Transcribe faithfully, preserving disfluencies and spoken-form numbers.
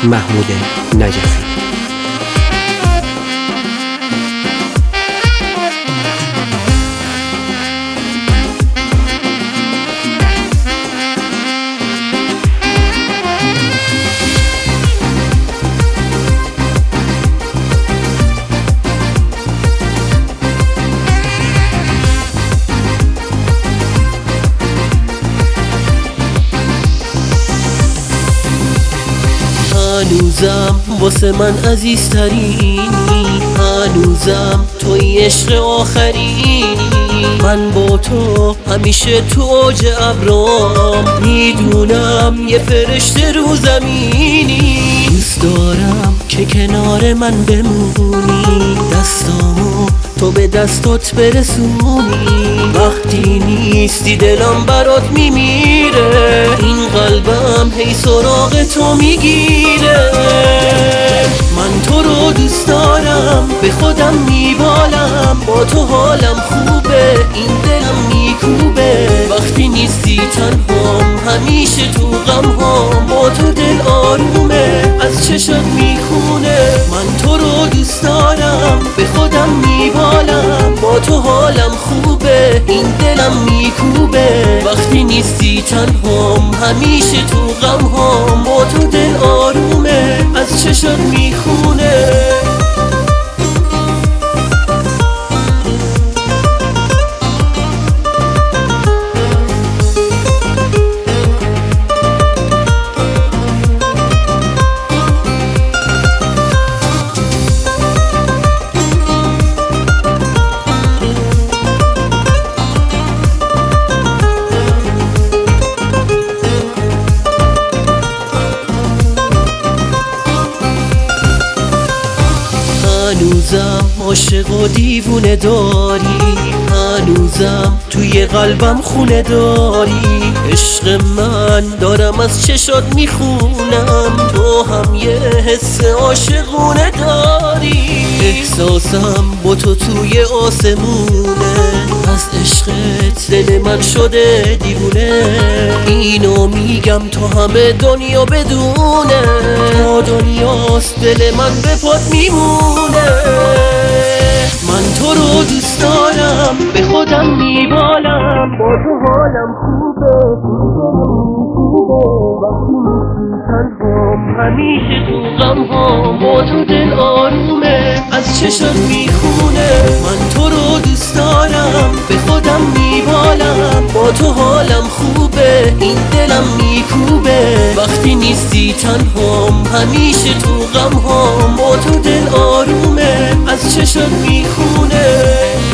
محمود نجفی. هنوزم واسه من عزیزترینی، هنوزم توی عشق آخرینی. من با تو همیشه تو اوج ابرام، میدونم یه فرشته رو زمینی. دوست دارم که کنار من بمونی، دستامو تو به دستات برسونی. وقتی نیستی دلم برات میمیره، این قلبم هی سراغ تو میگیره. من تو رو دوست دارم، به خودم میبالم، با تو حالم خوبه، این دلم میکوبه. وقتی نیستی تنهام، همیشه تو غم هام، با تو دل آرومه، از چشات میخونه. من تو رو دوست دارم، به خودم میبالم، با تو حالم خوبه، این دلم میکوبه. وقتی نیستی تنهام، همیشه تو غم هام، با تو دل آرومه، از چشات میخونه. هنوزم عاشق و دیوونه داری، هنوزم توی قلبم خونه داری. عشق من دارم از چشات میخونم، تو هم یه حس عاشقونه داری. احساسم با تو توی آسمونه، از عشقت دل من شده دیوونه. اینو میگم تا همه دنیا بدونه، تا دنیاست دل من به پات میمونه. من تو رو دوست دارم، به خودم میبالم، با تو حالم خوبه، وقتی نیستی تنهام، همیشه تو غم هام، با تو دل آرومه، از چشات میخونه. من تو رو دوست دارم، به خودم میبالم، با تو حالم خوبه، این دلم میکوبه. وقتی نیستی تنهام، همیشه تو غم هام، با تو دل آرومه، از چشات میخونه.